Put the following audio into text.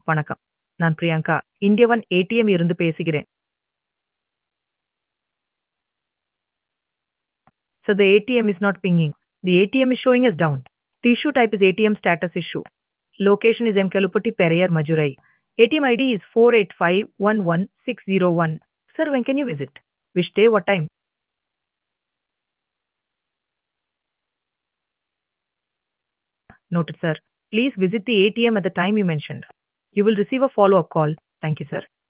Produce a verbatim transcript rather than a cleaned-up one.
வணக்கம். நான் பிரியங்கா. இந்திய ஒன் ஏடிஎம் இருந்து பேசுகிறேன். So the A T M is not pinging. The A T M is showing us down. The issue type is A T M status issue. Location is Emkalupatti, Periyar, Madurai. A T M I D is four eight five one one six zero one. Sir, when can you visit? Which day, what time? Noted, sir. Please visit the A T M at the time you mentioned. You will receive a follow-up call. Thank you, sir.